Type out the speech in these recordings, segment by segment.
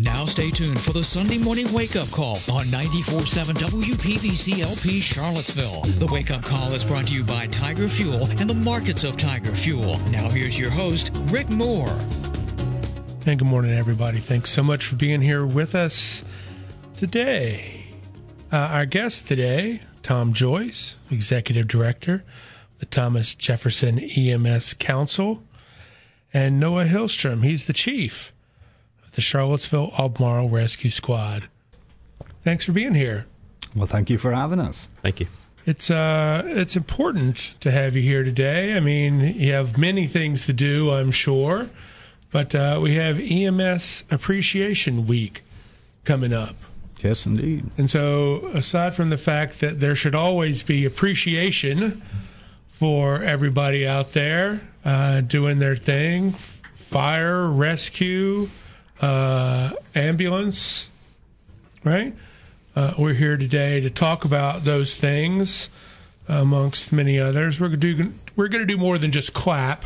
Now stay tuned for the Sunday morning wake-up call on 94.7 WPVC-LP Charlottesville. The wake-up call is brought to you by Tiger Fuel and the markets of Tiger Fuel. Now here's your host, Rick Moore. And good morning, everybody. Thanks so much for being here with us today. Our guest today, Tom Joyce, Executive Director of the Thomas Jefferson EMS Council, and Noah Hillstrom. He's the Chief the Charlottesville Albemarle Rescue Squad. Thanks for being here. Well, thank you for having us. Thank you. It's important to have you here today. I mean, you have many things to do, I'm sure, but we have EMS Appreciation Week coming up. Yes, indeed. And so, aside from the fact that there should always be appreciation for everybody out there doing their thing, fire, rescue, ambulance, right? We're here today to talk about those things, amongst many others. We're going to do more than just clap,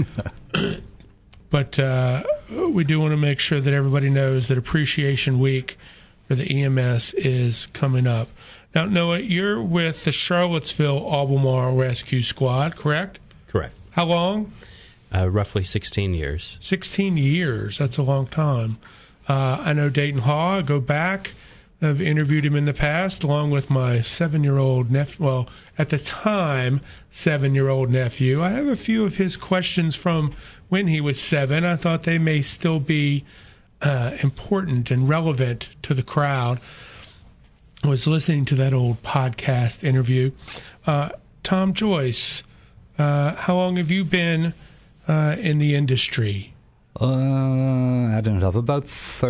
but we do want to make sure that everybody knows that Appreciation Week for the EMS is coming up. Now, Noah, you're with the Charlottesville Albemarle Rescue Squad, correct? Correct. How long? Roughly 16 years. 16 years. That's a long time. I know Dayton Hall. I go back. I've interviewed him in the past, along with my 7-year-old nephew. Well, at the time, 7-year-old nephew. I have a few of his questions from when he was 7. I thought they may still be important and relevant to the crowd. I was listening to that old podcast interview. Tom Joyce, how long have you been in the industry? I don't know, about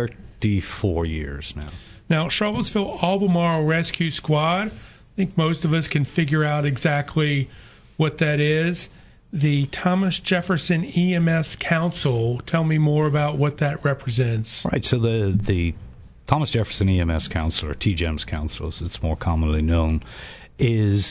34 years now. Now, Charlottesville Albemarle Rescue Squad, I think most of us can figure out exactly what that is. The Thomas Jefferson EMS Council, tell me more about what that represents. Right, so the Thomas Jefferson EMS Council, or TJEMS Council as it's more commonly known, is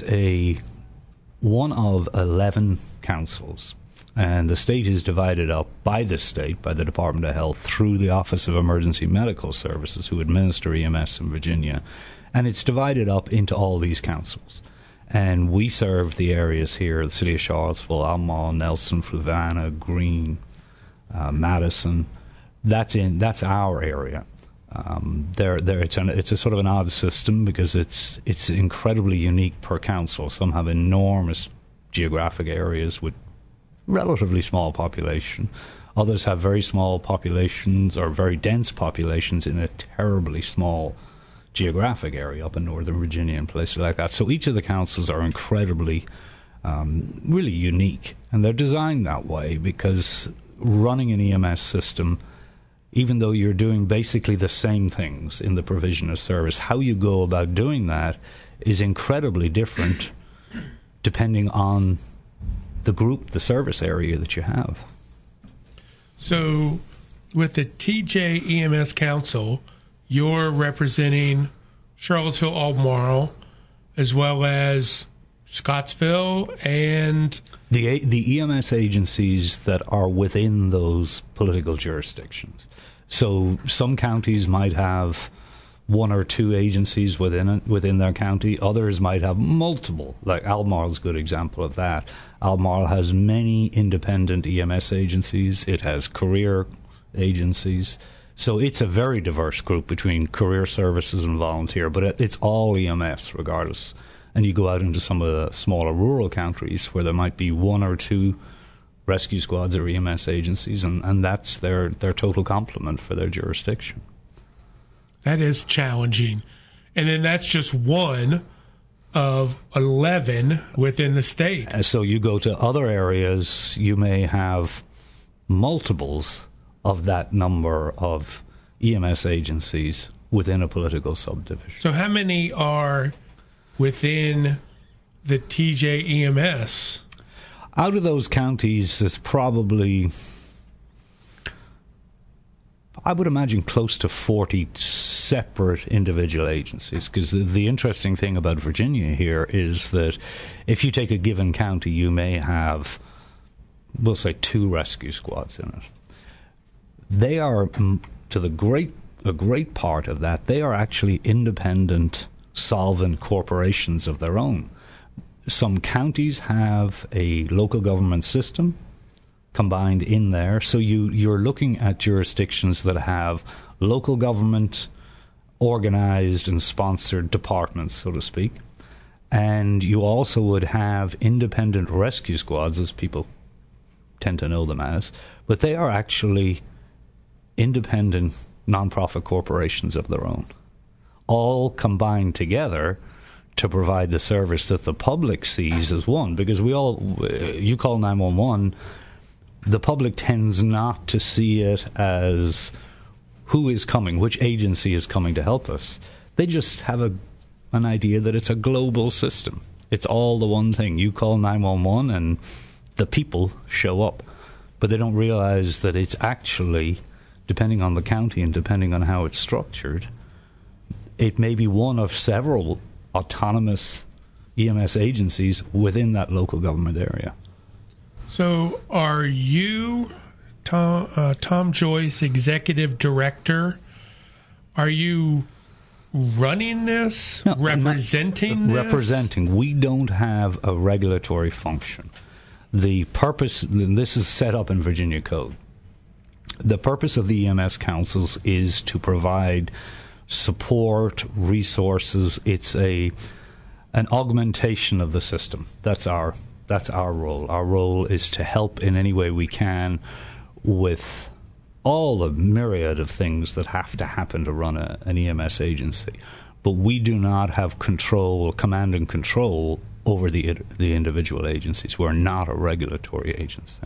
one of 11 councils. And the state is divided up by the state, by the Department of Health, through the Office of Emergency Medical Services, who administer EMS in Virginia. And it's divided up into all these councils. And we serve the areas here, the city of Charlottesville, Albemarle, Nelson, Fluvanna, Greene, Madison. That's our area. It's a sort of an odd system because it's incredibly unique per council. Some have enormous geographic areas with relatively small population. Others have very small populations or very dense populations in a terribly small geographic area up in Northern Virginia and places like that. So each of the councils are incredibly, really unique. And they're designed that way because running an EMS system, even though you're doing basically the same things in the provision of service, how you go about doing that is incredibly different depending on the group, the service area that you have. So with the TJ EMS Council, you're representing Charlottesville Albemarle as well as Scottsville and the EMS agencies that are within those political jurisdictions. So some counties might have one or two agencies within their county. Others might have multiple. Like Albemarle's a good example of that. Albemarle has many independent EMS agencies. It has career agencies. So it's a very diverse group between career services and volunteer, but it's all EMS regardless. And you go out into some of the smaller rural counties where there might be one or two rescue squads or EMS agencies, and that's their total complement for their jurisdiction. That is challenging. And then that's just one of 11 within the state. And so you go to other areas, you may have multiples of that number of EMS agencies within a political subdivision. So how many are within the TJ EMS? Out of those counties, there's probably, I would imagine, close to 40 separate individual agencies, because the interesting thing about Virginia here is that if you take a given county, you may have, we'll say, 2 rescue squads in it. They are, to the great a great part of that, they are actually independent, solvent corporations of their own. Some counties have a local government system combined in there, so you're looking at jurisdictions that have local government organized and sponsored departments, so to speak, and you also would have independent rescue squads, as people tend to know them as, but they are actually independent non-profit corporations of their own, all combined together to provide the service that the public sees as one. Because you call 911, the public tends not to see it as who is coming, which agency is coming to help us. They just have an idea that it's a global system. It's all the one thing. You call 911 and the people show up. But they don't realize that it's actually, depending on the county and depending on how it's structured, it may be one of several autonomous EMS agencies within that local government area. So are you, Tom Joyce, Executive Director, are you running this, no, representing this? Representing. We don't have a regulatory function. The purpose, this is set up in Virginia Code. The purpose of the EMS councils is to provide support, resources. It's an augmentation of the system. That's our role. Our role is to help in any way we can with all the myriad of things that have to happen to run an EMS agency. But we do not have command and control over the individual agencies. We're not a regulatory agency.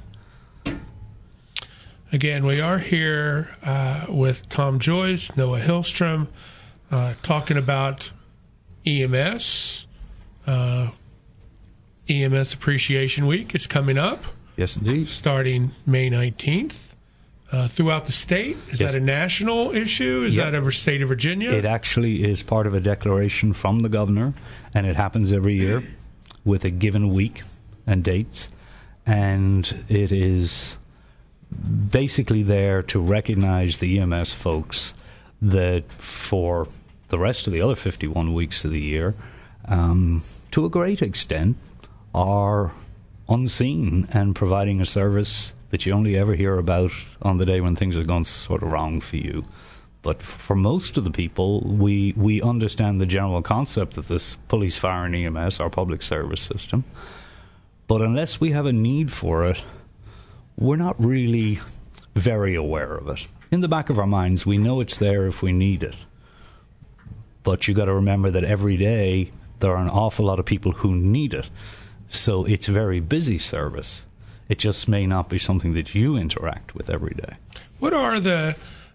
Again, we are here with Tom Joyce, Noah Hillstrom, talking about EMS. EMS Appreciation Week is coming up. Yes, indeed. Starting May 19th. Throughout the state? Is that a national issue? Is that over state of Virginia? It actually is part of a declaration from the governor, and it happens every year with a given week and dates. And it is basically there to recognize the EMS folks that for the rest of the other 51 weeks of the year, to a great extent, are unseen and providing a service that you only ever hear about on the day when things are going sort of wrong for you. But for most of the people, we understand the general concept of this police, fire, and EMS, our public service system. But unless we have a need for it, we're not really very aware of it. In the back of our minds, we know it's there if we need it. But you got to remember that every day there are an awful lot of people who need it. So it's a very busy service. It just may not be something that you interact with every day. What are the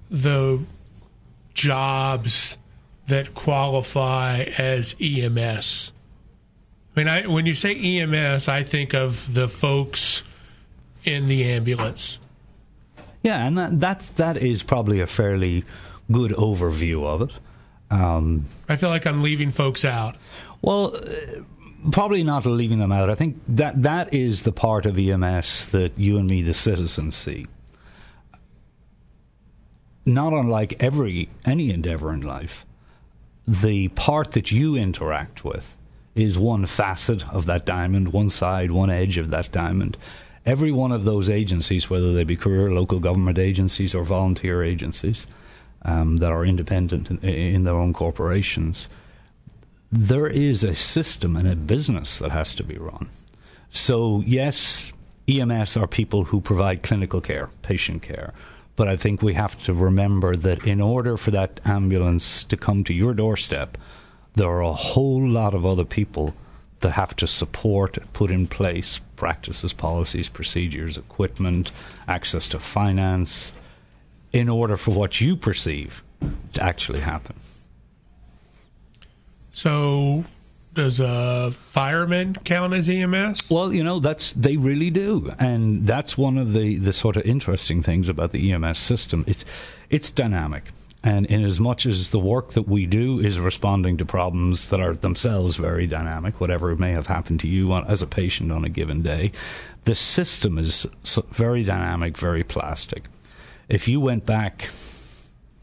jobs that qualify as EMS? I mean, when you say EMS, I think of the folks in the ambulance. Yeah, and that is probably a fairly good overview of it. I feel like I'm leaving folks out. Well, probably not leaving them out. I think that is the part of EMS that you and me, the citizens, see. Not unlike any endeavor in life, the part that you interact with is one facet of that diamond, one side, one edge of that diamond. Every one of those agencies, whether they be career local government agencies or volunteer agencies that are independent in their own corporations, there is a system and a business that has to be run. So, yes, EMS are people who provide clinical care, patient care. But I think we have to remember that in order for that ambulance to come to your doorstep, there are a whole lot of other people that have to support, put in place practices, policies, procedures, equipment, access to finance, in order for what you perceive to actually happen. So, does a fireman count as EMS? Well, they really do, and that's one of the sort of interesting things about the EMS system. It's dynamic, and in as much as the work that we do is responding to problems that are themselves very dynamic, whatever may have happened to you as a patient on a given day, the system is very dynamic, very plastic. If you went back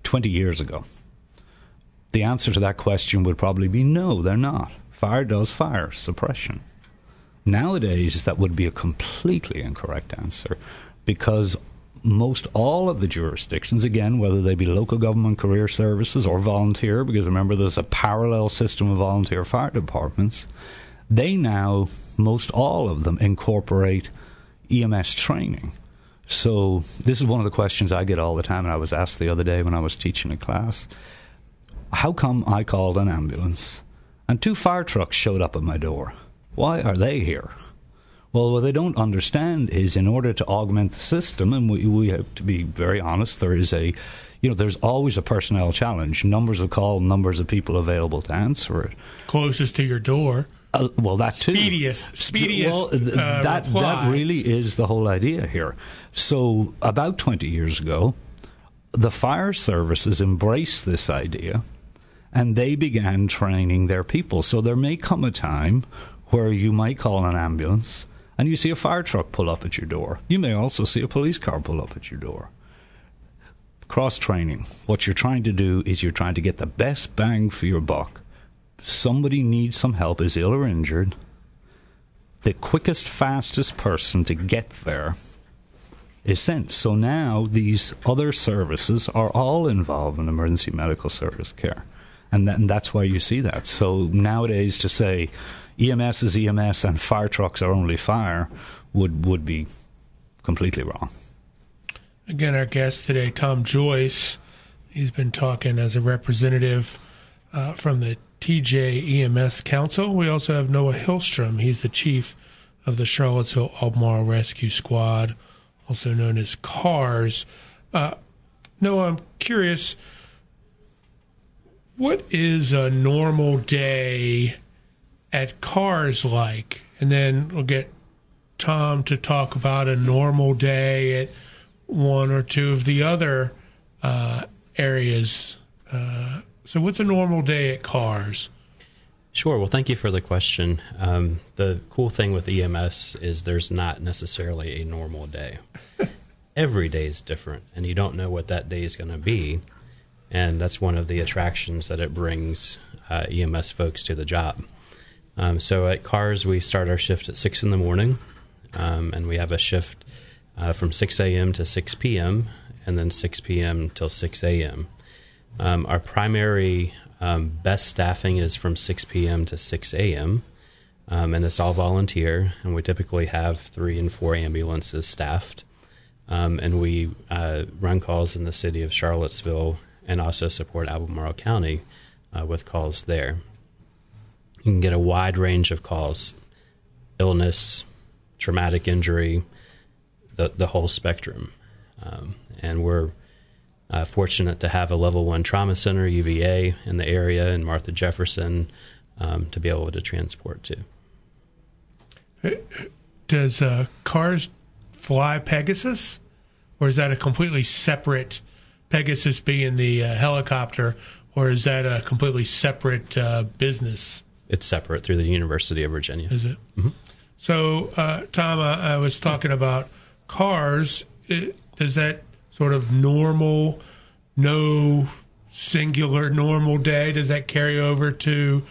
20 years ago, the answer to that question would probably be no, they're not. Fire does fire suppression. Nowadays, that would be a completely incorrect answer, because most all of the jurisdictions, again, whether they be local government career services or volunteer, because remember there's a parallel system of volunteer fire departments, they now, most all of them, incorporate EMS training. So this is one of the questions I get all the time, and I was asked the other day when I was teaching a class. How come I called an ambulance and 2 fire trucks showed up at my door? Why are they here? Well, what they don't understand is, in order to augment the system, and we have to be very honest, there's always a personnel challenge. Numbers of call, numbers of people available to answer it. Closest to your door. Well, that too. Speediest. Well, that really is the whole idea here. So about 20 years ago, the fire services embraced this idea, and they began training their people. So there may come a time where you might call an ambulance and you see a fire truck pull up at your door. You may also see a police car pull up at your door. Cross-training. What you're trying to do is you're trying to get the best bang for your buck. Somebody needs some help, is ill or injured. The quickest, fastest person to get there is sent. So now these other services are all involved in emergency medical service care. And that's why you see that. So nowadays, to say EMS is EMS and fire trucks are only fire would be completely wrong. Again, our guest today, Tom Joyce. He's been talking as a representative from the TJ EMS Council. We also have Noah Hillstrom. He's the chief of the Charlottesville Albemarle Rescue Squad, also known as CARS. Noah, I'm curious, what is a normal day at CARS like? And then we'll get Tom to talk about a normal day at one or two of the other areas. So what's a normal day at CARS? Sure. Well, thank you for the question. The cool thing with EMS is there's not necessarily a normal day. Every day is different, and you don't know what that day is going to be. And that's one of the attractions that it brings EMS folks to the job. So at CARS, we start our shift at 6 in the morning, and we have a shift from 6 a.m. to 6 p.m., and then 6 p.m. till 6 a.m. Our primary best staffing is from 6 p.m. to 6 a.m., and it's all volunteer, and we typically have 3 and 4 ambulances staffed. And we run calls in the city of Charlottesville and also support Albemarle County with calls there. You can get a wide range of calls: illness, traumatic injury, the whole spectrum. And we're fortunate to have a level 1 trauma center, UVA, in the area, in Martha Jefferson, to be able to transport to. Does CARS fly Pegasus, or is that a completely separate, Pegasus being the helicopter, or is that a completely separate business? It's separate through the University of Virginia. Is it? Mm-hmm. So, Tom, I was talking about CARS. Does that sort of normal, no singular normal day, does that carry over to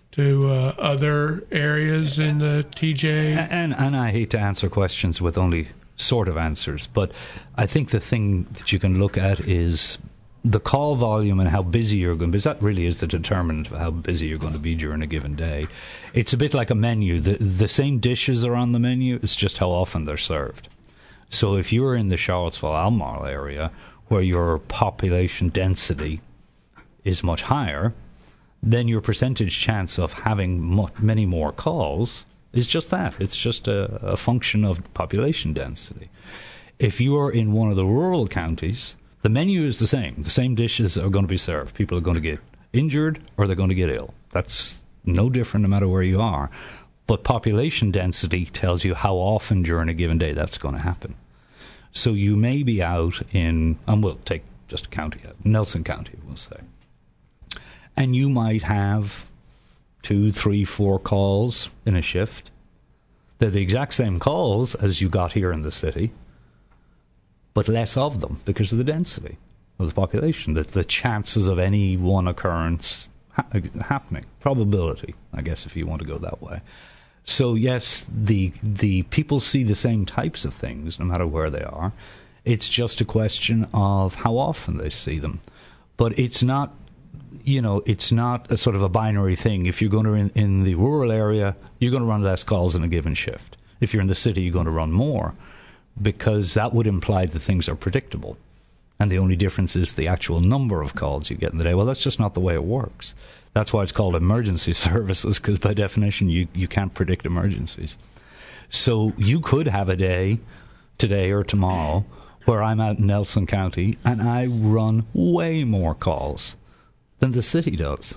other areas in the TJ? And I hate to answer questions with only sort of answers, but I think the thing that you can look at is the call volume and how busy you're going to be, because that really is the determinant of how busy you're going to be during a given day. It's a bit like a menu. The same dishes are on the menu, it's just how often they're served. So if you're in the Charlottesville-Albemarle area, where your population density is much higher, then your percentage chance of having many more calls is just that. It's just a function of population density. If you're in one of the rural counties, the menu is the same. The same dishes are going to be served. People are going to get injured or they're going to get ill. That's no different no matter where you are. But population density tells you how often during a given day that's going to happen. So you may be out in, and we'll take just a county, Nelson County, we'll say. And you might have 2, 3, 4 calls in a shift. They're the exact same calls as you got here in the city, but less of them because of the density. of the population, that the chances of any one occurrence happening, probability, I guess, if you want to go that way. So yes, the people see the same types of things no matter where they are. It's just a question of how often they see them. But it's not, it's not a sort of a binary thing. If you're going to in the rural area, you're going to run less calls in a given shift. If you're in the city, you're going to run more, because that would imply that things are predictable. And the only difference is the actual number of calls you get in the day. Well, that's just not the way it works. That's why it's called emergency services, because by definition, you can't predict emergencies. So you could have a day, today or tomorrow, where I'm out in Nelson County and I run way more calls than the city does.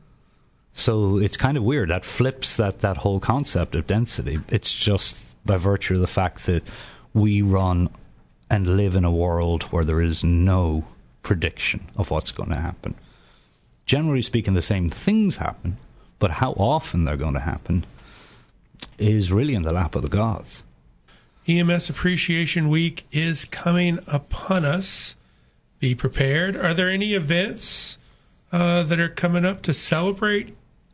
So it's kind of weird. That flips that whole concept of density. It's just by virtue of the fact that we run and live in a world where there is no prediction of what's going to happen. Generally speaking, the same things happen, but how often they're going to happen is really in the lap of the gods. EMS Appreciation Week is coming upon us. Be prepared. Are there any events that are coming up to celebrate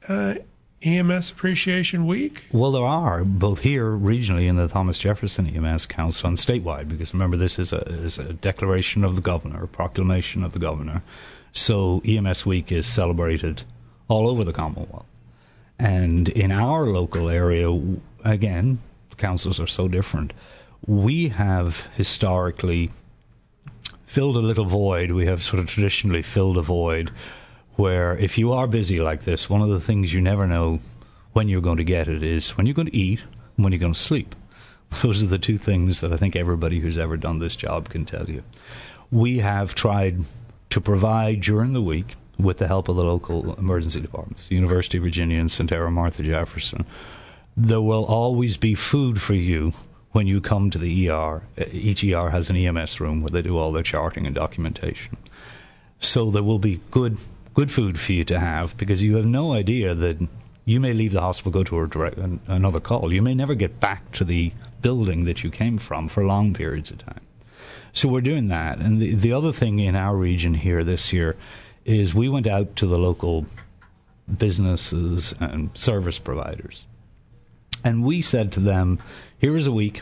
EMS Appreciation Week? Well, there are, both here regionally in the Thomas Jefferson EMS Council and statewide, because remember, this is a declaration of the governor, a proclamation of the governor. So EMS Week is celebrated all over the Commonwealth. And in our local area, again, the councils are so different. We have historically filled a little void. We have sort of traditionally filled a void where if you are busy like this, one of the things you never know when you're going to get it is when you're going to eat and when you're going to sleep. Those are the two things that I think everybody who's ever done this job can tell you. We have tried to provide during the week, with the help of the local emergency departments, the University of Virginia and St. Martha Jefferson, there will always be food for you when you come to the ER. Each ER has an EMS room where they do all their charting and documentation. So there will be good food for you to have, because you have no idea that you may leave the hospital, go to another call. You may never get back to the building that you came from for long periods of time. So we're doing that. And the other thing in our region here this year is we went out to the local businesses and service providers. And we said to them, here is a week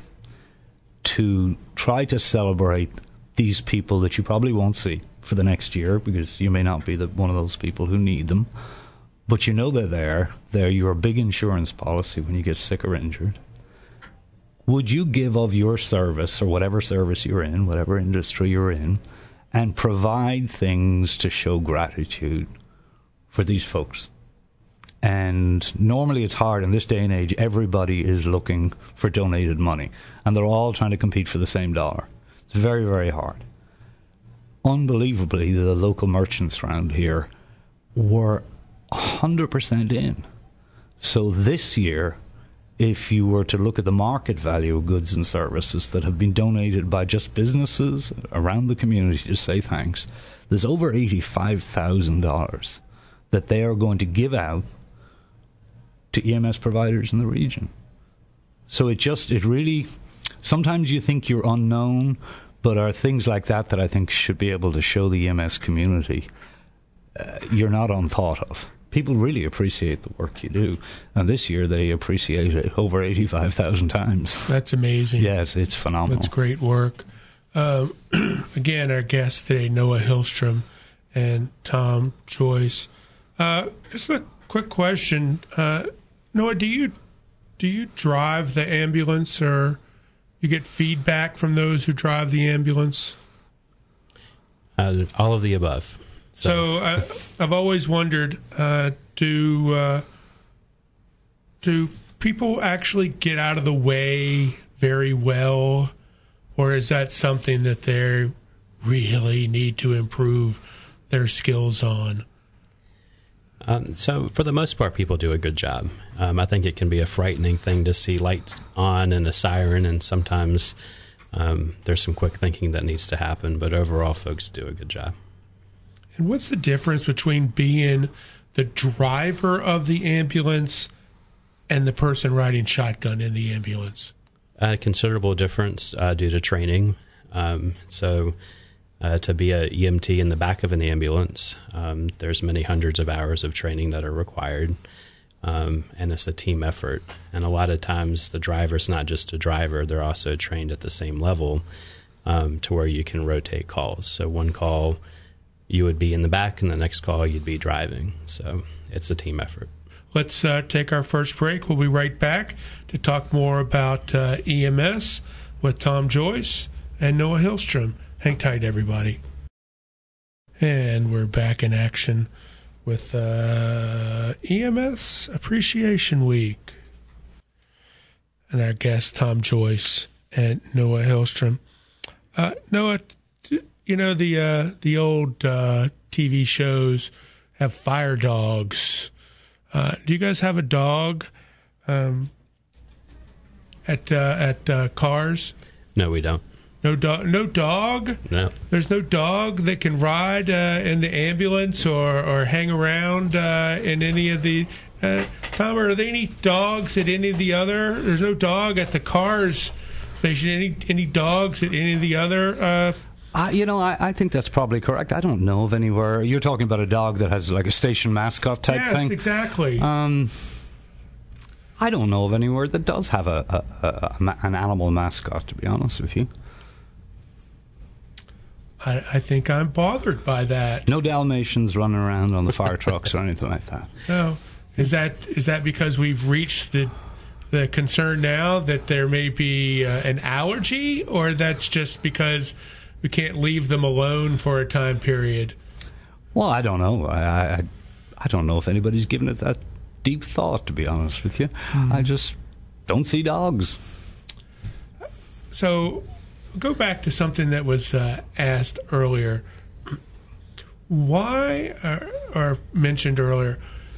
to try to celebrate these people that you probably won't see for the next year, because you may not be one of those people who need them. But you know they're there. They're your big insurance policy when you get sick or injured. Would you give of your service, or whatever service you're in, whatever industry you're in, and provide things to show gratitude for these folks? And normally it's hard. In this day and age, everybody is looking for donated money, and they're all trying to compete for the same dollar. It's very, very hard. Unbelievably, the local merchants around here were 100% in. So this year, if you were to look at the market value of goods and services that have been donated by just businesses around the community to say thanks, there's over $85,000 that they are going to give out to EMS providers in the region. So it really, sometimes you think you're unknown, but are things like that I think should be able to show the EMS community you're not unthought of. People really appreciate the work you do. And this year they appreciate it over 85,000 times. That's amazing. Yes, it's phenomenal. That's great work. Again, our guests today, Noah Hillstrom and Tom Joyce. Just a quick question. Noah, do you drive the ambulance, or you get feedback from those who drive the ambulance? All of the above. So I've always wondered, do people actually get out of the way very well, or is that something that they really need to improve their skills on? So for the most part, people do a good job. I think it can be a frightening thing to see lights on and a siren, and sometimes there's some quick thinking that needs to happen, but overall, folks do a good job. And what's the difference between being the driver of the ambulance and the person riding shotgun in the ambulance? Considerable difference due to training. So To be a EMT in the back of an ambulance, there's many hundreds of hours of training that are required, and it's a team effort. And a lot of times the driver's not just a driver, they're also trained at the same level to where you can rotate calls. So one call you would be in the back, and the next call you'd be driving. So it's a team effort. Let's take our first break. We'll be right back to talk more about EMS with Tom Joyce and Noah Hillstrom. Hang tight, everybody. And we're back in action with EMS Appreciation Week. And our guests, Tom Joyce and Noah Hillstrom. Noah, you know, the old TV shows have fire dogs. Do you guys have a dog at Cars? No, we don't. No dog. No dog. No. There's no dog that can ride in the ambulance or hang around in any of the. Tom, are there any dogs at any of the other? There's no dog at the Cars station. Any dogs at any of the other? I think that's probably correct. I don't know of anywhere. You're talking about a dog that has like a station mascot type thing? Yes, exactly. I don't know of anywhere that does have an animal mascot, to be honest with you. I think I'm bothered by that. No Dalmatians running around on the fire trucks or anything like that. No. Is that because we've reached the concern now that there may be an allergy, or that's just because we can't leave them alone for a time period? Well, I don't know. I don't know if anybody's given it that deep thought, to be honest with you. I just don't see dogs. So, go back to something that was asked earlier. Why, or mentioned earlier,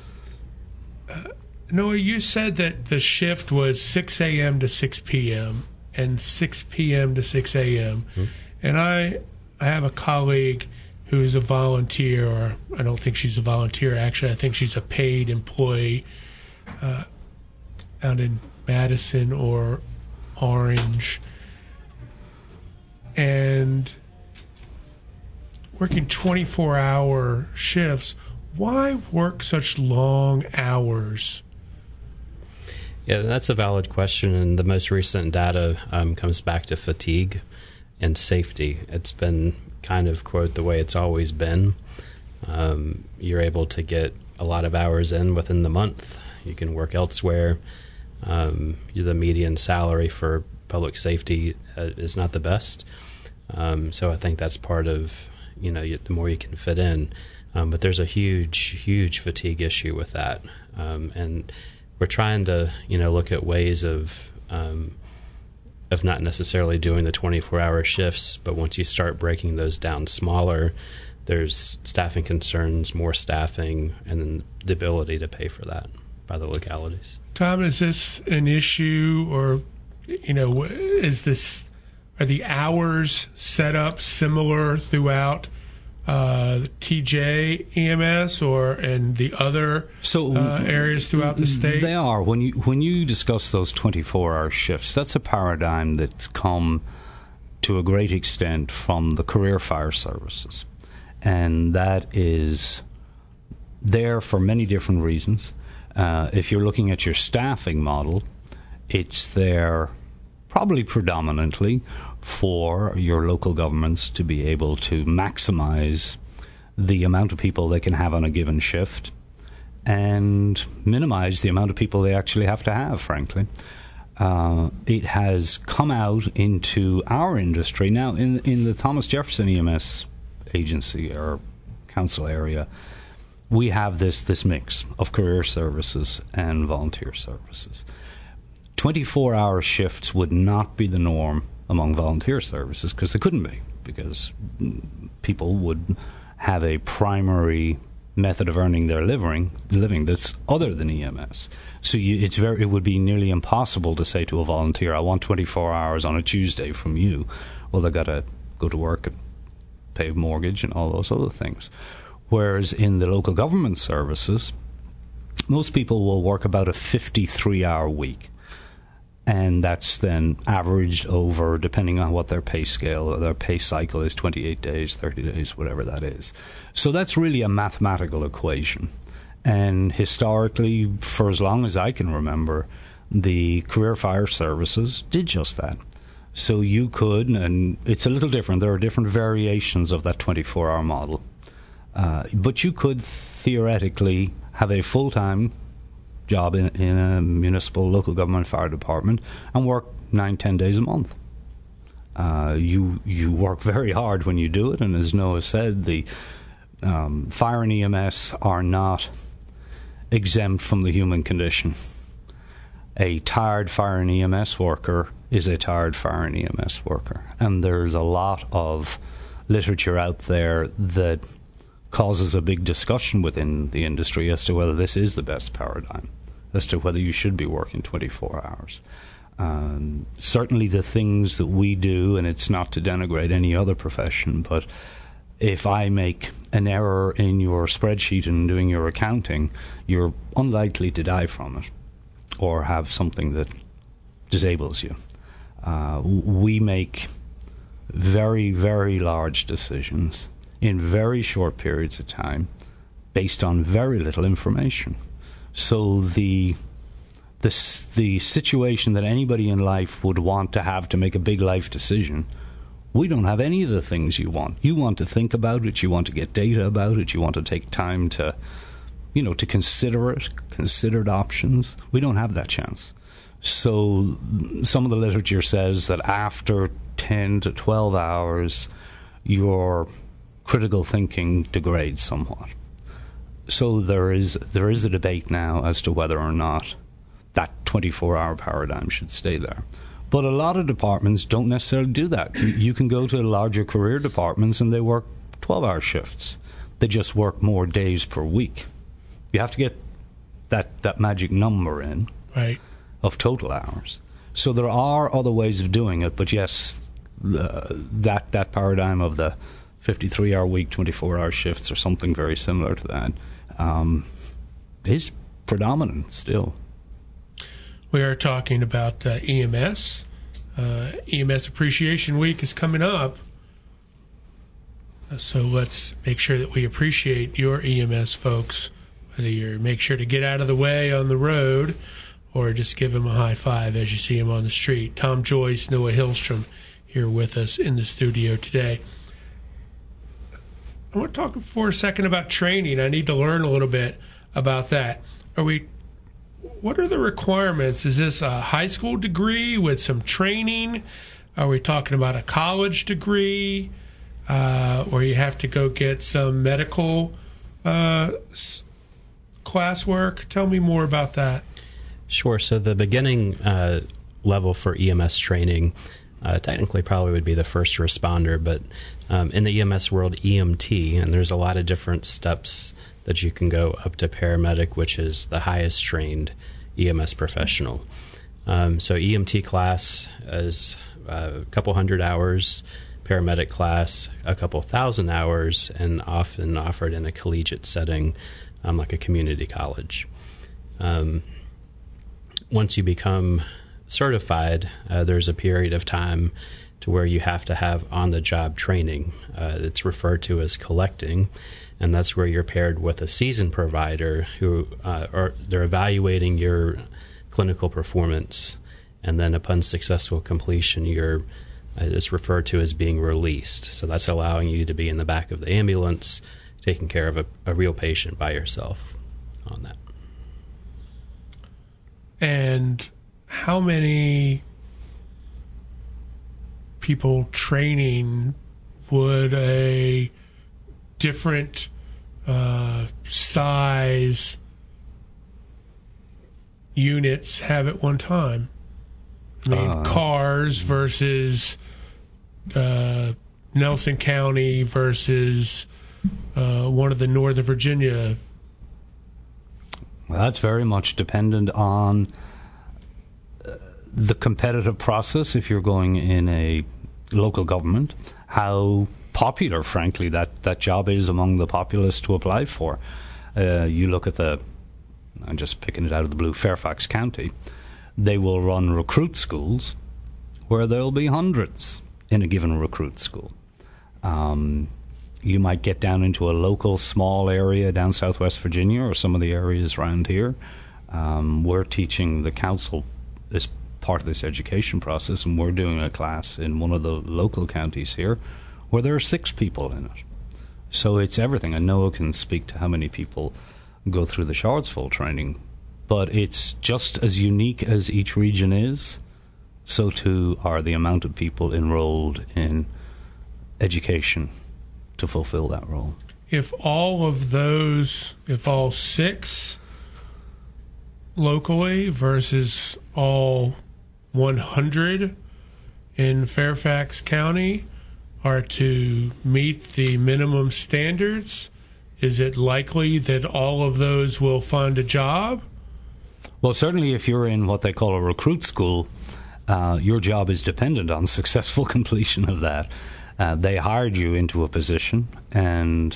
Noah, you said that the shift was 6 a.m. to 6 p.m. and 6 p.m. to 6 a.m. Mm-hmm. And I have a colleague who's a volunteer, or I don't think she's a volunteer, actually. I think she's a paid employee out in Madison or Orange. And working 24-hour shifts, why work such long hours? Yeah, that's a valid question, and the most recent data comes back to fatigue and safety. It's been kind of, quote, the way it's always been. You're able to get a lot of hours in within the month. You can work elsewhere. The median salary for public safety is not the best. So I think that's part of, the more you can fit in. But there's a huge fatigue issue with that. And we're trying to, look at ways of not necessarily doing the 24-hour shifts, but once you start breaking those down smaller, there's staffing concerns, more staffing, and then the ability to pay for that by the localities. Tom, is this an issue, or, are the hours set up similar throughout TJ EMS and the other areas throughout the state? They are. When you discuss those 24-hour shifts, that's a paradigm that's come to a great extent from the career fire services. And that is there for many different reasons. If you're looking at your staffing model, it's there probably predominantly for your local governments to be able to maximize the amount of people they can have on a given shift and minimize the amount of people they actually have to have, frankly. It has come out into our industry. Now, in the Thomas Jefferson EMS agency or council area, we have this mix of career services and volunteer services. 24-hour shifts would not be the norm among volunteer services because they couldn't be, because people would have a primary method of earning their living that's other than EMS. So it would be nearly impossible to say to a volunteer, I want 24 hours on a Tuesday from you. Well, they've got to go to work and pay a mortgage and all those other things. Whereas in the local government services, most people will work about a 53-hour week. and that's then averaged over, depending on what their pay scale or their pay cycle is, 28 days, 30 days, whatever that is. So that's really a mathematical equation. And historically, for as long as I can remember, the career fire services did just that. So you could, and it's a little different, there are different variations of that 24-hour model, but you could theoretically have a full-time job in a municipal local government fire department and work 9-10 days a month. You work very hard when you do it, and as Noah said, the fire and EMS are not exempt from the human condition. A tired fire and EMS worker is a tired fire and EMS worker, and there's a lot of literature out there that causes a big discussion within the industry as to whether this is the best paradigm, as to whether you should be working 24 hours. Certainly the things that we do, and it's not to denigrate any other profession, but if I make an error in your spreadsheet and doing your accounting, you're unlikely to die from it or have something that disables you. We make very, very large decisions in very short periods of time based on very little information. So the situation that anybody in life would want to have to make a big life decision, we don't have any of the things you want. You want to think about it, you want to get data about it, you want to take time to, to consider it, considered options. We don't have that chance. So some of the literature says that after 10 to 12 hours, your critical thinking degrades somewhat. So there is a debate now as to whether or not that 24-hour paradigm should stay there. But a lot of departments don't necessarily do that. You can go to larger career departments and they work 12-hour shifts. They just work more days per week. You have to get that magic number in, right, of total hours. So there are other ways of doing it, but yes, that paradigm of the 53-hour week, 24-hour shifts, or something very similar to that, is predominant still. We are talking about EMS. EMS Appreciation Week is coming up. So let's make sure that we appreciate your EMS folks, whether you make sure to get out of the way on the road or just give them a high five as you see them on the street. Tom Joyce, Noah Hillstrom here with us in the studio today. I want to talk for a second about training. I need to learn a little bit about that. What are the requirements? Is this a high school degree with some training? Are we talking about a college degree? Or you have to go get some medical classwork? Tell me more about that. Sure. So the beginning level for EMS training technically probably would be the first responder, but in the EMS world, EMT, and there's a lot of different steps that you can go up to paramedic, which is the highest trained EMS professional. So EMT class is a couple hundred hours, paramedic class a couple thousand hours, and often offered in a collegiate setting, like a community college. Once you become certified, there's a period of time to where you have to have on-the-job training. It's referred to as collecting, and that's where you're paired with a seasoned provider who they're evaluating your clinical performance, and then upon successful completion, it's referred to as being released. So that's allowing you to be in the back of the ambulance, taking care of a real patient by yourself on that. And how many people training would a different size units have at one time? I mean, cars versus Nelson County versus one of the Northern Virginia. Well, that's very much dependent on the competitive process. If you're going in a local government, how popular, frankly, that job is among the populace to apply for. You look at I'm just picking it out of the blue, Fairfax County. They will run recruit schools where there'll be hundreds in a given recruit school. You might get down into a local small area down Southwest Virginia or some of the areas around here. We're teaching, the council is part of this education process, and we're doing a class in one of the local counties here where there are 6 people in it. So it's everything. And Noah can speak to how many people go through the Charlottesville training. But it's just as unique as each region is, so too are the amount of people enrolled in education to fulfill that role. If all 6 locally versus all 100 in Fairfax County are to meet the minimum standards, is it likely that all of those will find a job? Well, certainly if you're in what they call a recruit school, your job is dependent on successful completion of that. They hired you into a position, and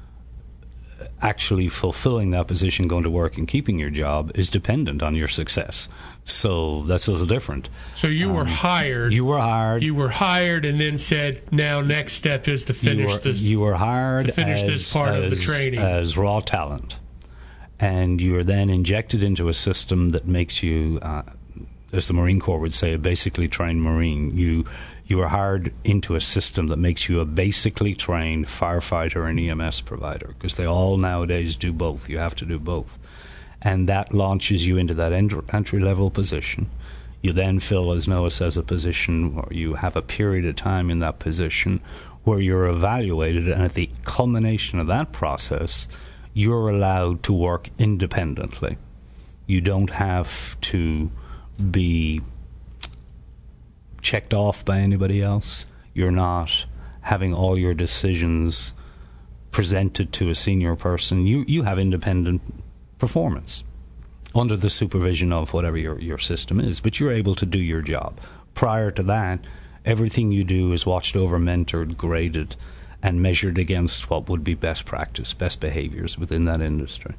actually fulfilling that position, going to work and keeping your job, is dependent on your success. So that's a little different. So you were hired. You were hired. You were hired and then said, now next step is to finish this. You were hired to finish this part of the training. As raw talent. And you are then injected into a system that makes you, as the Marine Corps would say, a basically trained Marine. You are hired into a system that makes you a basically trained firefighter and EMS provider, because they all nowadays do both. You have to do both. And that launches you into that entry-level position. You then fill, as Noah says, a position where you have a period of time in that position where you're evaluated, and at the culmination of that process, you're allowed to work independently. You don't have to be checked off by anybody else. You're not having all your decisions presented to a senior person. You have independent performance under the supervision of whatever your system is, but you're able to do your job. Prior to that, everything you do is watched over, mentored, graded, and measured against what would be best practice, best behaviors within that industry.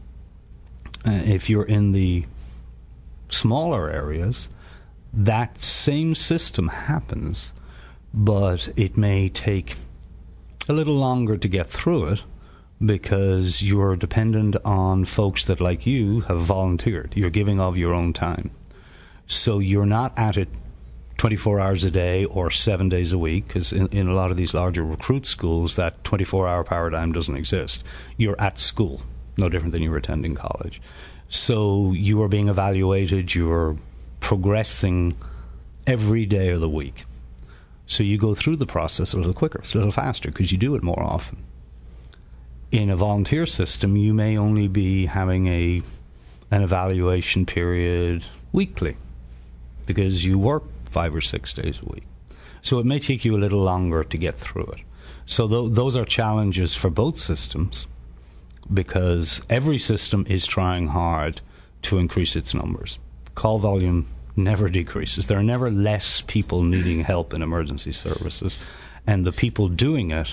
If you're in the smaller areas, that same system happens, but it may take a little longer to get through it because you're dependent on folks that, like you, have volunteered. You're giving of your own time. So you're not at it 24 hours a day or 7 days a week, because in a lot of these larger recruit schools, that 24-hour paradigm doesn't exist. You're at school, no different than you were attending college. So you are being evaluated, you're progressing every day of the week. So you go through the process a little quicker, it's a little faster, because you do it more often. In a volunteer system, you may only be having an evaluation period weekly, because you work 5 or 6 days a week. So it may take you a little longer to get through it. So those are challenges for both systems, because every system is trying hard to increase its numbers. Call volume never decreases. There are never less people needing help in emergency services, and the people doing it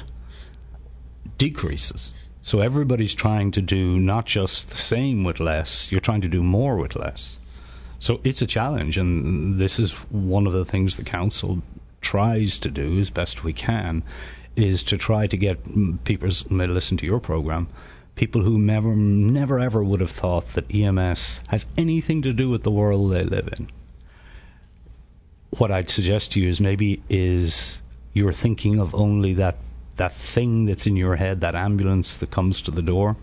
decreases. So everybody's trying to do not just the same with less, you're trying to do more with less. So it's a challenge, and this is one of the things the council tries to do as best we can, is to try to get people, may listen to your program, people who never ever would have thought that EMS has anything to do with the world they live in. What I'd suggest to you is you're thinking of only that thing that's in your head, that ambulance that comes to the door.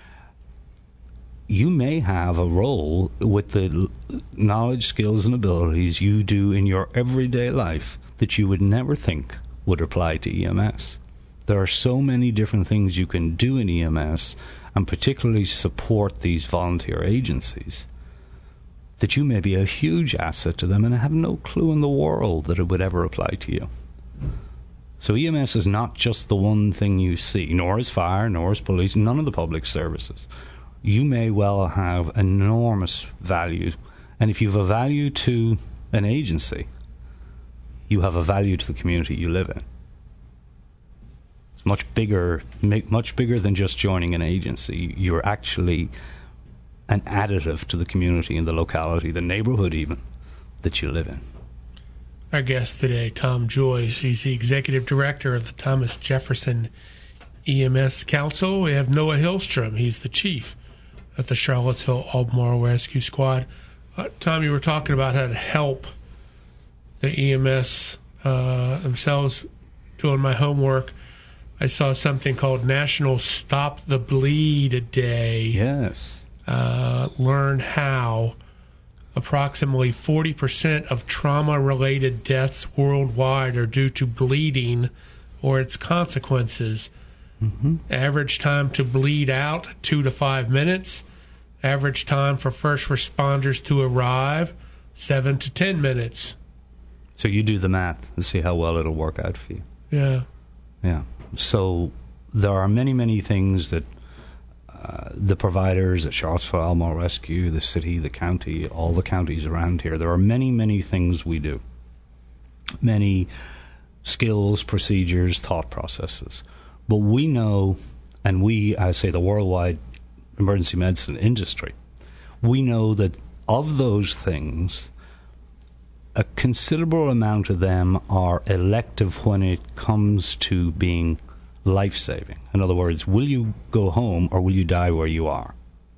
You may have a role with the knowledge, skills, and abilities you do in your everyday life that you would never think would apply to EMS. There are so many different things you can do in EMS, and particularly support these volunteer agencies, that you may be a huge asset to them and have no clue in the world that it would ever apply to you. So EMS is not just the one thing you see, nor is fire, nor is police, none of the public services. You may well have enormous value, and if you have a value to an agency, you have a value to the community you live in. It's much bigger than just joining an agency. You're actually an additive to the community and the locality, the neighborhood even. that you live in. Our guest today, Tom Joyce. He's the executive director of the Thomas Jefferson EMS Council. We have Noah Hillstrom. He's the chief at the Charlottesville Albemarle Rescue Squad. Tom, you were talking about how to help the EMS themselves. Doing my homework, I saw something called National Stop the Bleed Day. Yes. Learn how approximately 40% of trauma-related deaths worldwide are due to bleeding or its consequences. Mm-hmm. Average time to bleed out, 2 to 5 minutes. Average time for first responders to arrive, 7 to 10 minutes. So you do the math and see how well it'll work out for you. Yeah. Yeah. So there are many, many things that the providers at Charlottesville Albemarle Rescue, the city, the county, all the counties around here, there are many, many things we do. Many skills, procedures, thought processes. But we know, and I say the worldwide emergency medicine industry, we know that of those things, a considerable amount of them are elective when it comes to being life-saving. In other words, will you go home or will you die where you are?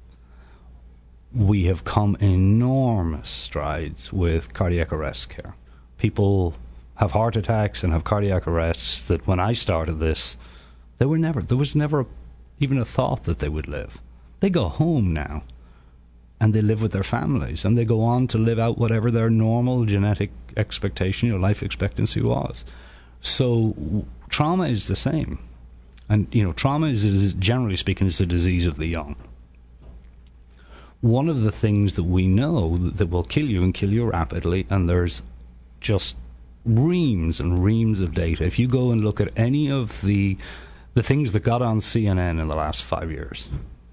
We have come enormous strides with cardiac arrest care. People have heart attacks and have cardiac arrests that when I started this, there was never even a thought that they would live. They go home now and they live with their families and they go on to live out whatever their normal genetic expectation or life expectancy was. So trauma is the same. And, trauma is, generally speaking, is a disease of the young. One of the things that we know that will kill you and kill you rapidly, and there's just reams and reams of data. If you go and look at any of the things that got on CNN in the last 5 years,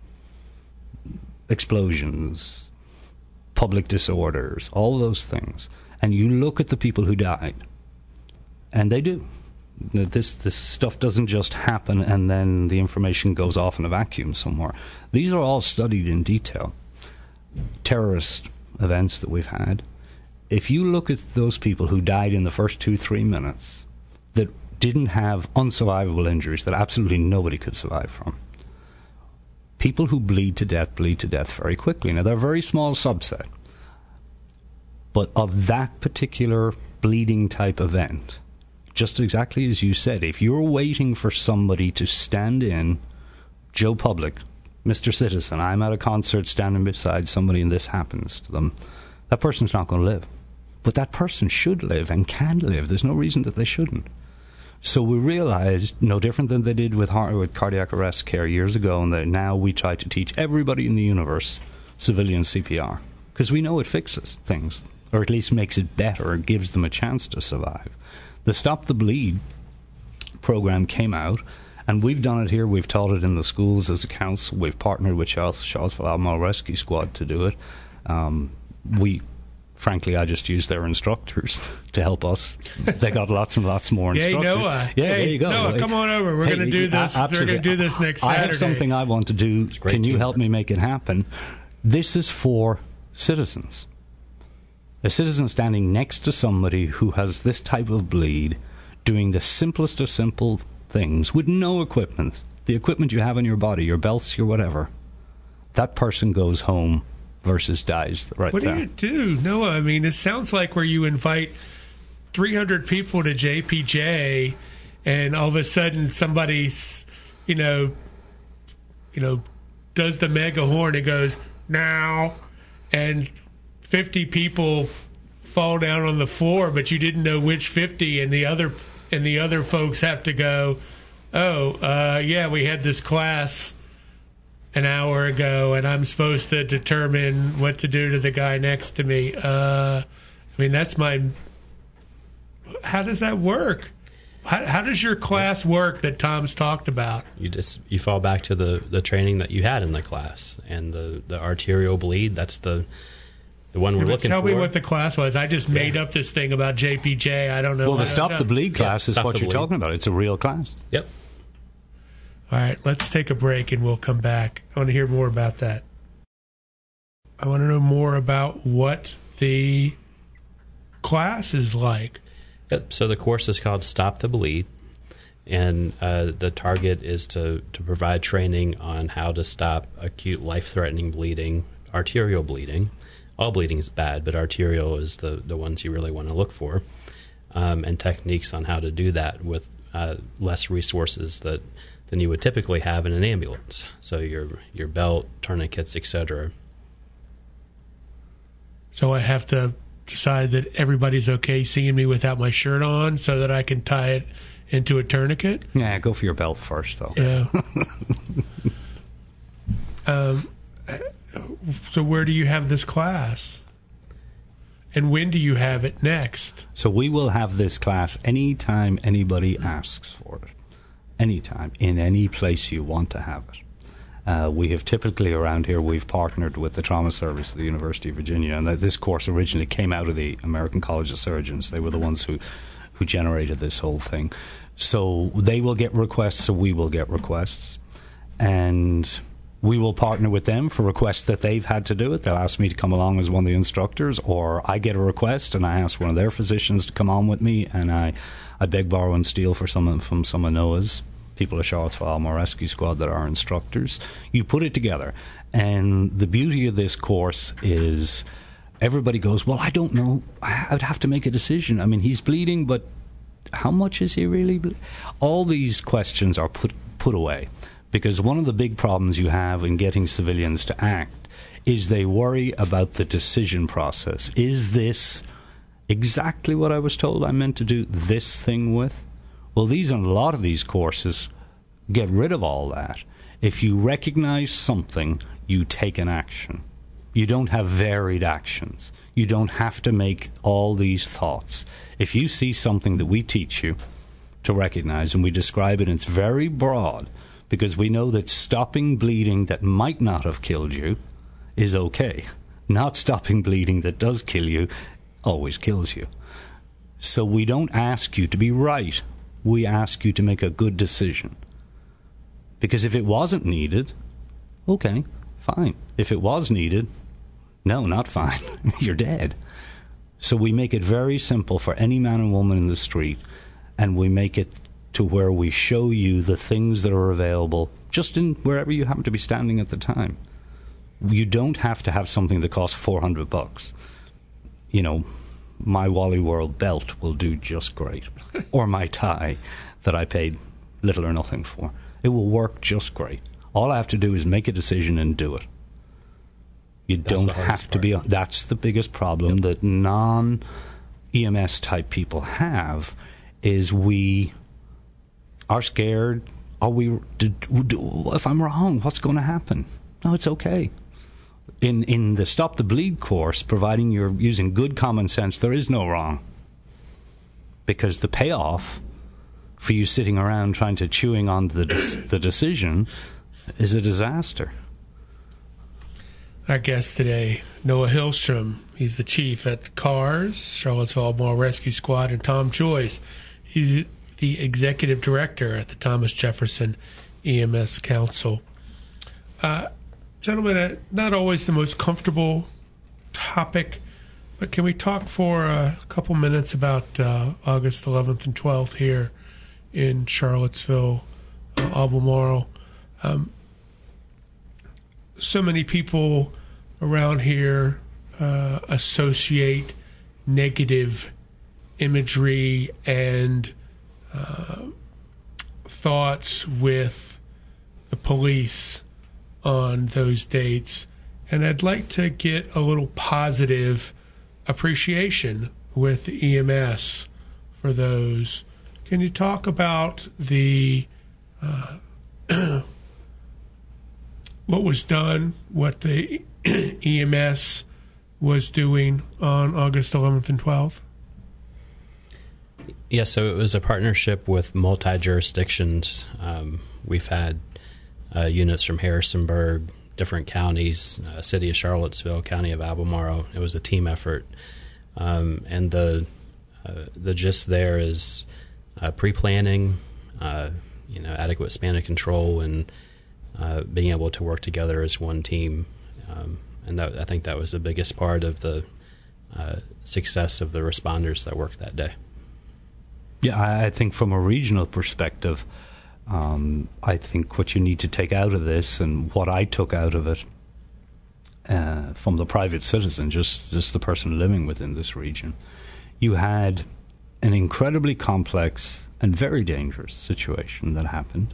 explosions, public disorders, all those things, and you look at the people who died, and they do. This stuff doesn't just happen and then the information goes off in a vacuum somewhere. These are all studied in detail. Terrorist events that we've had. If you look at those people who died in the first 2-3 minutes that didn't have unsurvivable injuries that absolutely nobody could survive from, people who bleed to death very quickly. Now, they're a very small subset. But of that particular bleeding type event, just exactly as you said, if you're waiting for somebody to stand in, Joe Public, Mr. Citizen, I'm at a concert standing beside somebody and this happens to them, that person's not going to live. But that person should live and can live. There's no reason that they shouldn't. So we realized, no different than they did with cardiac arrest care years ago, and that now we try to teach everybody in the universe civilian CPR, because we know it fixes things, or at least makes it better, or gives them a chance to survive. The Stop the Bleed program came out, and we've done it here. We've taught it in the schools as a council. We've partnered with Charlottesville Albemarle Rescue Squad to do it. Frankly, I just used their instructors to help us. They got lots and lots more instructors. Noah. Yeah, there you go. Noah, come on over. We're going to do this. We're going to do this next Saturday. I have something I want to do. Can you help me make it happen? This is for citizens. A citizen standing next to somebody who has this type of bleed, doing the simplest of simple things with no equipment. The equipment you have in your body, your belts, your whatever. That person goes home versus dies right there. What do you do, Noah? I mean, it sounds like where you invite 300 people to JPJ, and all of a sudden somebody's, does the mega horn. It goes now, and 50 people fall down on the floor, but you didn't know which 50, and the other folks have to go, we had this class an hour ago, and I'm supposed to determine what to do to the guy next to me. How does that work? How does your class work that Tom's talked about? You fall back to the training that you had in the class, and the arterial bleed, that's the one we're looking for. Tell me what the class was. I just made up this thing about JPJ. I don't know. Well, the Stop the Bleed class is what you're talking about. It's a real class. Yep. All right, let's take a break and we'll come back. I want to hear more about that. I want to know more about what the class is like. Yep. So the course is called Stop the Bleed, and the target is to provide training on how to stop acute life-threatening bleeding, arterial bleeding. All bleeding is bad, but arterial is the ones you really want to look for, and techniques on how to do that with less resources than you would typically have in an ambulance. So your belt, tourniquets, etc. So I have to decide that everybody's okay seeing me without my shirt on so that I can tie it into a tourniquet? Yeah, go for your belt first, though. Yeah. So where do you have this class? And when do you have it next? So we will have this class anytime anybody asks for it. Anytime, in any place you want to have it. We have typically around here, we've partnered with the Trauma Service of the University of Virginia, and this course originally came out of the American College of Surgeons. They were the ones who generated this whole thing. So they will get requests, so we will get requests. And we will partner with them for requests that they've had to do it. They'll ask me to come along as one of the instructors, or I get a request and I ask one of their physicians to come on with me, and I beg, borrow, and steal from some of NOAA's people of Charlottesville Alamo Rescue Squad that are instructors. You put it together, and the beauty of this course is everybody goes, well, I don't know. I'd have to make a decision. I mean, he's bleeding, but how much is he really bleeding? All these questions are put away, because one of the big problems you have in getting civilians to act is they worry about the decision process. Is this exactly what I was told I meant to do this thing with? Well, a lot of these courses get rid of all that. If you recognize something, you take an action. You don't have varied actions. You don't have to make all these thoughts. If you see something that we teach you to recognize, and we describe it, and it's very broad, because we know that stopping bleeding that might not have killed you is okay. Not stopping bleeding that does kill you always kills you. So we don't ask you to be right. We ask you to make a good decision. Because if it wasn't needed, okay, fine. If it was needed, no, not fine. You're dead. So we make it very simple for any man and woman in the street, and we make it to where we show you the things that are available just in wherever you happen to be standing at the time. You don't have to have something that costs $400. You know, my Wally World belt will do just great. Or my tie that I paid little or nothing for. It will work just great. All I have to do is make a decision and do it. You don't have to be... That's the biggest problem that non-EMS type people have, is we are scared. If I'm wrong, what's going to happen? No, it's okay. In the Stop the Bleed course, providing you're using good common sense, there is no wrong. Because the payoff for you sitting around trying to chewing on the decision is a disaster. Our guest today, Noah Hillstrom. He's the chief at CARS, Charlottesville Alamo Rescue Squad, and Tom Joyce. He's the executive director at the Thomas Jefferson EMS Council. Gentlemen, not always the most comfortable topic, but can we talk for a couple minutes about August 11th and 12th here in Charlottesville, Albemarle? So many people around here associate negative imagery and thoughts with the police on those dates, and I'd like to get a little positive appreciation with the EMS for those. Can you talk about the what was done, what the EMS was doing on August 11th and 12th? Yeah, so it was a partnership with multi-jurisdictions. We've had units from Harrisonburg, different counties, city of Charlottesville, county of Albemarle. It was a team effort. And the gist there is pre-planning, adequate span of control, and being able to work together as one team. And I think that was the biggest part of the success of the responders that work that day. Yeah, I think from a regional perspective, I think what you need to take out of this, and what I took out of it from the private citizen, just the person living within this region, you had an incredibly complex and very dangerous situation that happened.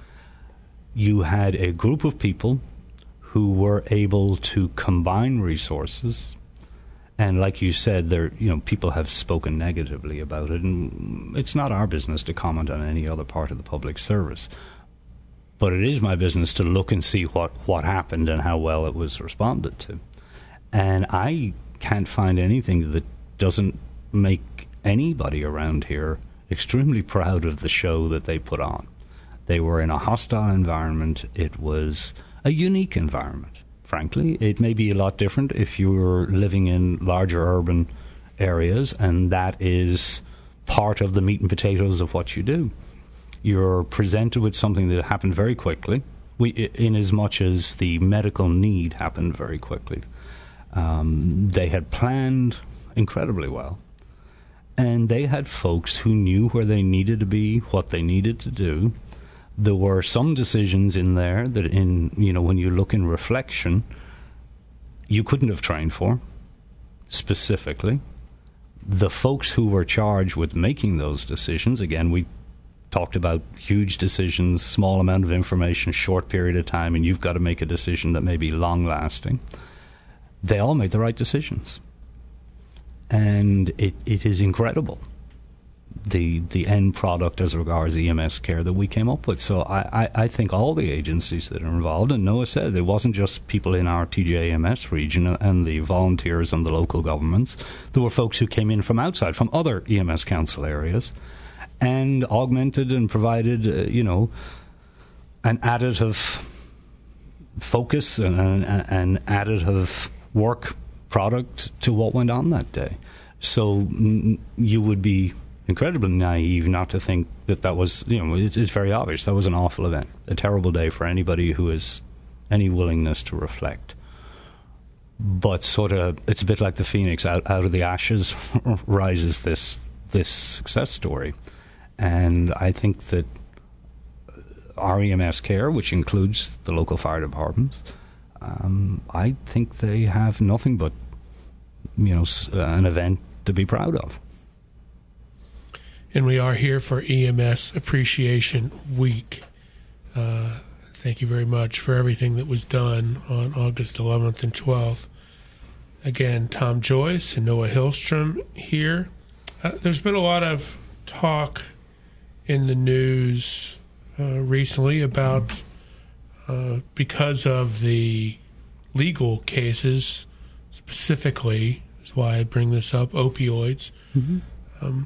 You had a group of people who were able to combine resources, and like you said, people have spoken negatively about it, and it's not our business to comment on any other part of the public service. But it is my business to look and see what happened and how well it was responded to. And I can't find anything that doesn't make anybody around here extremely proud of the show that they put on. They were in a hostile environment. It was a unique environment, frankly. It may be a lot different if you're living in larger urban areas, and that is part of the meat and potatoes of what you do. You're presented with something that happened very quickly, in as much as the medical need happened very quickly. They had planned incredibly well, and they had folks who knew where they needed to be, what they needed to do. There were some decisions in there that, when you look in reflection, you couldn't have trained for specifically. The folks who were charged with making those decisions, again, we talked about huge decisions, small amount of information, short period of time, and you've got to make a decision that may be long-lasting. They all made the right decisions. And it is incredible, the end product as regards EMS care that we came up with. So I think all the agencies that are involved, and Noah said it wasn't just people in our TJAMS region and the volunteers and the local governments. There were folks who came in from outside, from other EMS council areas, and augmented and provided, an additive focus and an additive work product to what went on that day. So you would be incredibly naive not to think that was, it's very obvious. That was an awful event, a terrible day for anybody who has any willingness to reflect. But sort of, it's a bit like the phoenix, out of the ashes rises this success story. And I think that our EMS care, which includes the local fire departments, I think they have nothing but, an event to be proud of. And we are here for EMS Appreciation Week. Thank you very much for everything that was done on August 11th and 12th. Again, Tom Joyce and Noah Hillstrom here. There's been a lot of talk in the news recently about, because of the legal cases, specifically, is why I bring this up, opioids. Mm-hmm.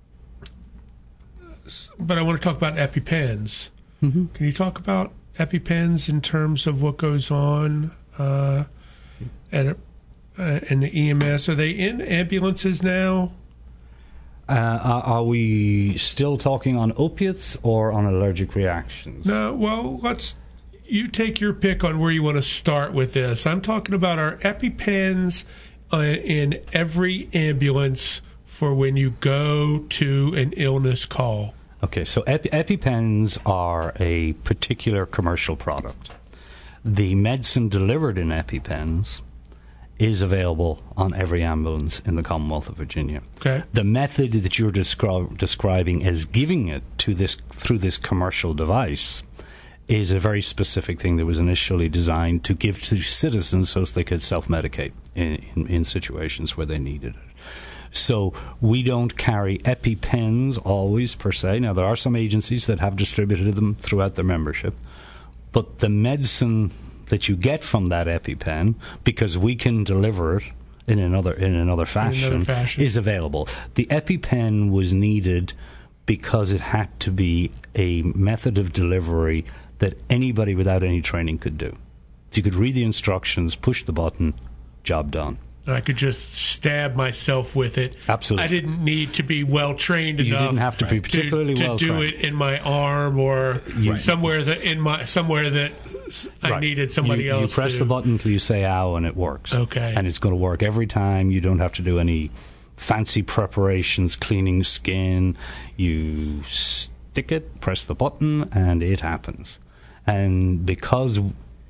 But I want to talk about EpiPens. Mm-hmm. Can you talk about EpiPens in terms of what goes on in the EMS? Are they in ambulances now? Are we still talking on opiates or on allergic reactions? No, well, you take your pick on where you want to start with this. I'm talking about our EpiPens in every ambulance for when you go to an illness call. Okay, so EpiPens are a particular commercial product. The medicine delivered in EpiPens is available on every ambulance in the Commonwealth of Virginia. Okay. The method that you're describing as giving it to through this commercial device is a very specific thing that was initially designed to give to citizens so they could self-medicate in situations where they needed it. So we don't carry EpiPens always, per se. Now, there are some agencies that have distributed them throughout their membership, but the medicine that you get from that EpiPen, because we can deliver it in another fashion, is available. The EpiPen was needed because it had to be a method of delivery that anybody without any training could do. If you could read the instructions, push the button, job done. and I could just stab myself with it. Absolutely. I didn't need to be well trained enough. You didn't have to be particularly to well do trained. it in my arm or somewhere that I needed somebody else. You press to. the button until you say "ow" and it works. Okay. And it's going to work every time. You don't have to do any fancy preparations, cleaning skin. You stick it, press the button, and it happens. And because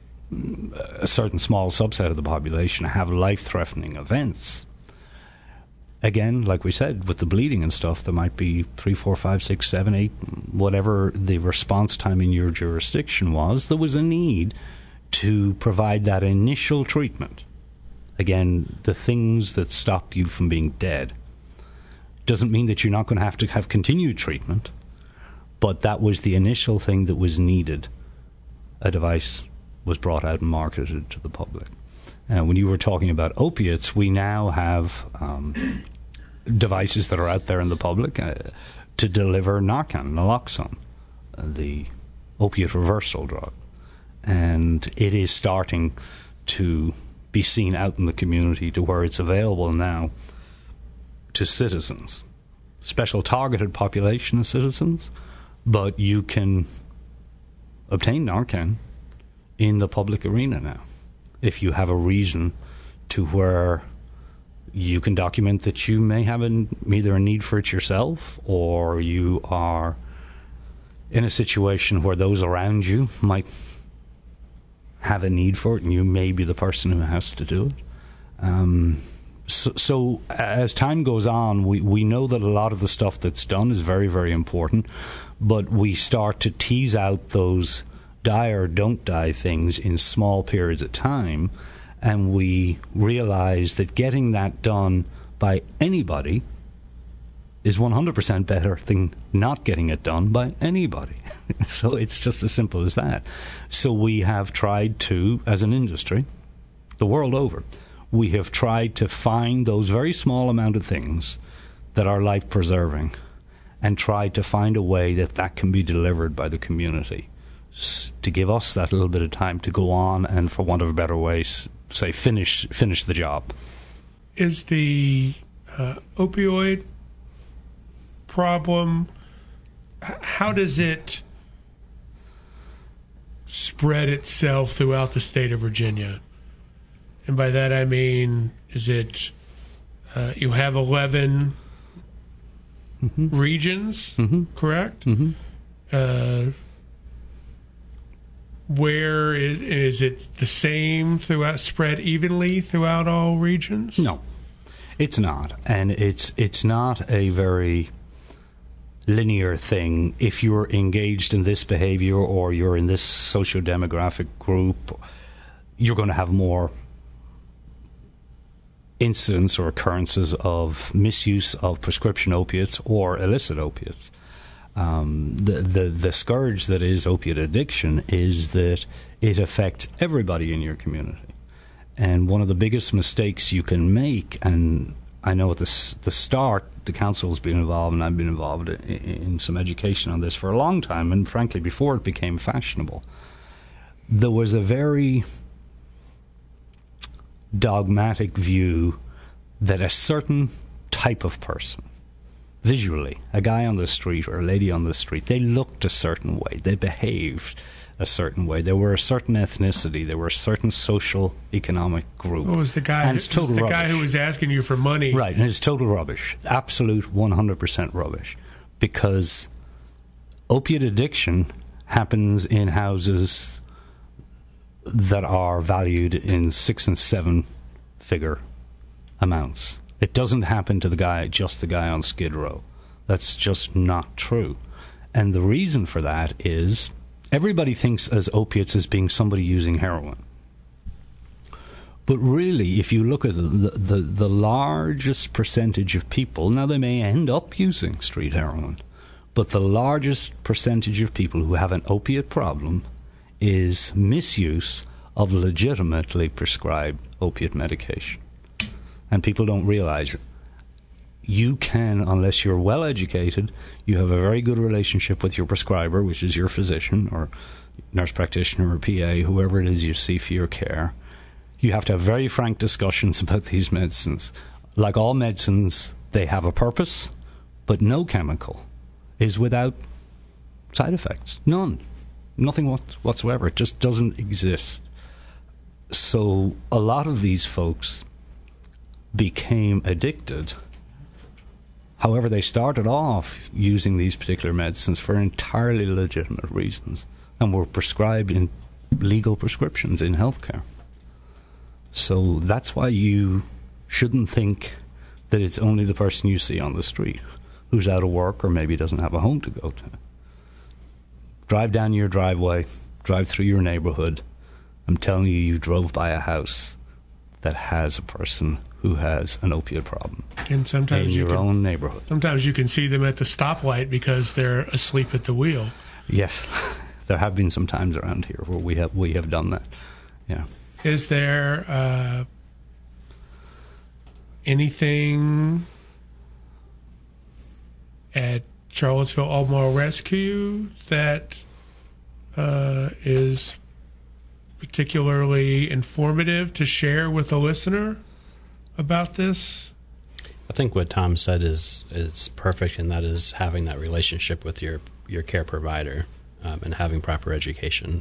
a certain small subset of the population have life-threatening events, again, like we said, with the bleeding and stuff, there might be 3, 4, 5, 6, 7, 8, whatever the response time in your jurisdiction was, there was a need to provide that initial treatment. Again, the things that stop you from being dead doesn't mean that you're not going to have continued treatment, but that was the initial thing that was needed. A device was brought out and marketed to the public. When you were talking about opiates, we now have devices that are out there in the public to deliver Narcan, naloxone, the opiate reversal drug. And it is starting to be seen out in the community to where it's available now to citizens, special targeted population of citizens, but you can obtain Narcan in the public arena now if you have a reason to where you can document that you may have either a need for it yourself, or you are in a situation where those around you might have a need for it, and you may be the person who has to do it. So as time goes on, we know that a lot of the stuff that's done is very, very important, but we start to tease out those die or don't die things in small periods of time, and we realize that getting that done by anybody is 100% better than not getting it done by anybody. So it's just as simple as that. So we have tried to, as an industry, the world over, we have tried to find those very small amount of things that are life-preserving and tried to find a way that can be delivered by the community to give us that little bit of time to go on and, for want of a better way, say, finish the job. Is the opioid problem, how does it spread itself throughout the state of Virginia? And by that I mean, is it you have 11 regions, correct? Where is it the same throughout, spread evenly throughout all regions? No, it's not, and it's not a very linear thing. If you're engaged in this behavior or you're in this socio-demographic group, you're going to have more incidents or occurrences of misuse of prescription opiates or illicit opiates. The scourge that is opiate addiction is that it affects everybody in your community. And one of the biggest mistakes you can make, and I know at the start the council's been involved and I've been involved in some education on this for a long time, and frankly before it became fashionable, there was a very dogmatic view that a certain type of person, visually, a guy on the street or a lady on the street, they looked a certain way, they behaved a certain way, they were a certain ethnicity, they were a certain social economic group. What was the guy? And it's total rubbish. Guy who was asking you for money, right? And it's total rubbish, absolute 100% rubbish, because opiate addiction happens in houses that are valued in 6 and 7 figure amounts. It doesn't happen to the guy on Skid Row. That's just not true. And the reason for that is everybody thinks as opiates as being somebody using heroin. But really, if you look at the largest percentage of people, now they may end up using street heroin, but the largest percentage of people who have an opiate problem is misuse of legitimately prescribed opiate medication. And people don't realize it. You can, unless you're well educated, you have a very good relationship with your prescriber, which is your physician or nurse practitioner or PA, whoever it is you see for your care, You have to have very frank discussions about these medicines. Like all medicines, they have a purpose, but no chemical is without side effects. None. Nothing whatsoever. It just doesn't exist. So a lot of these folks became addicted. However, they started off using these particular medicines for entirely legitimate reasons and were prescribed in legal prescriptions in healthcare. So that's why you shouldn't think that it's only the person you see on the street who's out of work or maybe doesn't have a home to go to. Drive down your driveway, drive through your neighborhood. I'm telling you, you drove by a house that has a person who has an opiate problem. And sometimes in your own neighborhood. Sometimes you can see them at the stoplight because they're asleep at the wheel. Yes, there have been some times around here where we have done that. Yeah. Is there anything at Charlottesville Albemarle Rescue that is particularly informative to share with a listener about this? I think what Tom said is perfect, and that is having that relationship with your care provider and having proper education.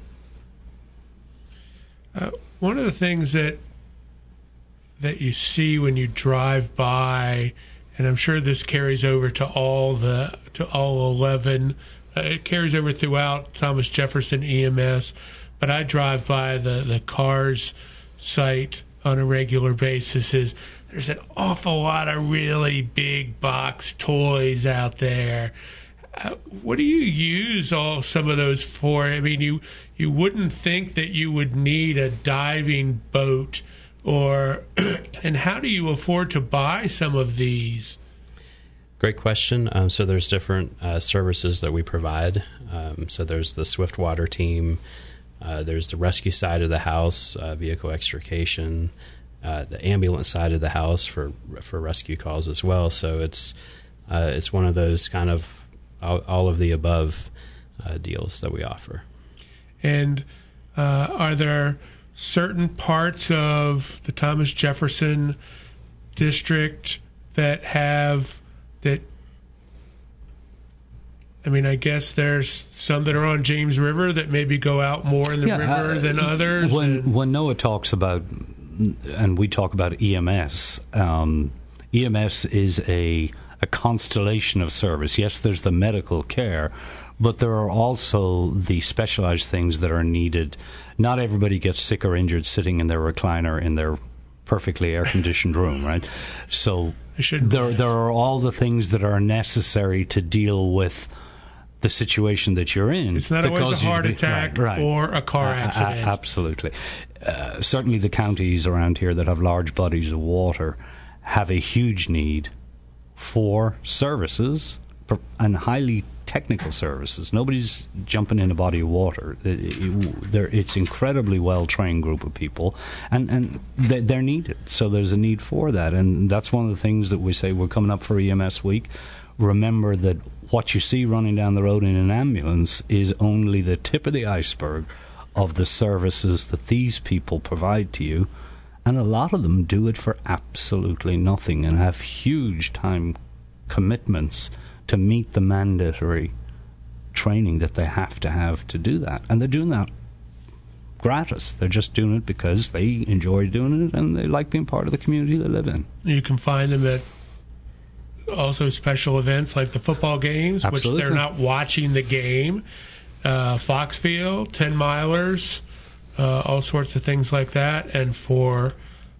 One of the things that you see when you drive by, and I'm sure this carries over to all 11. It carries over throughout Thomas Jefferson EMS, but I drive by the CARS site on a regular basis. There's an awful lot of really big box toys out there. What do you use some of those for? I mean, you wouldn't think that you would need a diving boat, and how do you afford to buy some of these? Great question. So there's different services that we provide. So there's the Swift Water team. There's the rescue side of the house, vehicle extrication, the ambulance side of the house for rescue calls as well. So it's one of those kind of all of the above deals that we offer. And are there certain parts of the Thomas Jefferson district that have that? I mean, I guess there's some that are on James River that maybe go out more in the river than others. When Noah talks about, and we talk about EMS, EMS is a constellation of service. Yes, there's the medical care, but there are also the specialized things that are needed. Not everybody gets sick or injured sitting in their recliner in their perfectly air-conditioned room, right? So there are all the things that are necessary to deal with the situation that you're in. It's not always a heart attack or a car accident. Absolutely. Certainly the counties around here that have large bodies of water have a huge need for services and highly technical services. Nobody's jumping in a body of water. It's incredibly well-trained group of people, and they're needed. So there's a need for that, and that's one of the things that we say we're coming up for EMS Week. Remember that what you see running down the road in an ambulance is only the tip of the iceberg of the services that these people provide to you, and a lot of them do it for absolutely nothing and have huge time commitments to meet the mandatory training that they have to do that. And they're doing that gratis. They're just doing it because they enjoy doing it and they like being part of the community they live in. You can find them at also special events like the football games, Absolutely. Which they're not watching the game. Foxfield, 10-milers, all sorts of things like that. And for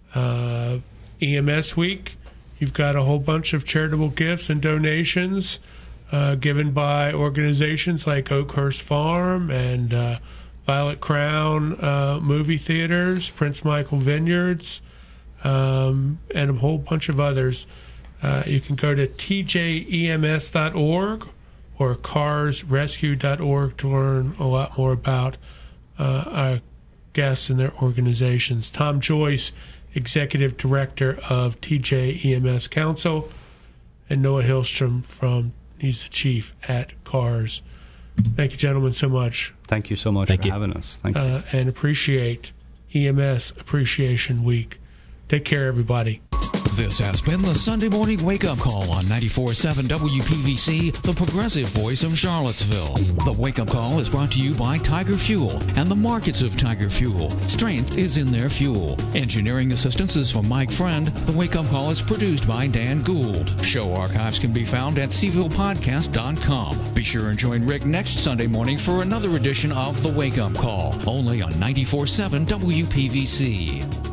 EMS Week, you've got a whole bunch of charitable gifts and donations given by organizations like Oakhurst Farm and Violet Crown Movie Theaters, Prince Michael Vineyards, and a whole bunch of others. You can go to tjems.org or carsrescue.org to learn a lot more about our guests and their organizations. Tom Joyce, Executive Director of TJ EMS Council, and Noah Hillstrom he's the Chief at CARS. Thank you, gentlemen, so much. Thank you so much for having us. Thank you. And appreciate EMS Appreciation Week. Take care, everybody. This has been the Sunday Morning Wake Up Call on 94.7 WPVC, the progressive voice of Charlottesville. The Wake Up Call is brought to you by Tiger Fuel and the markets of Tiger Fuel. Strength is in their fuel. Engineering assistance is from Mike Friend. The Wake Up Call is produced by Dan Gould. Show archives can be found at CvillePodcast.com. Be sure and join Rick next Sunday morning for another edition of the Wake Up Call, only on 94.7 WPVC.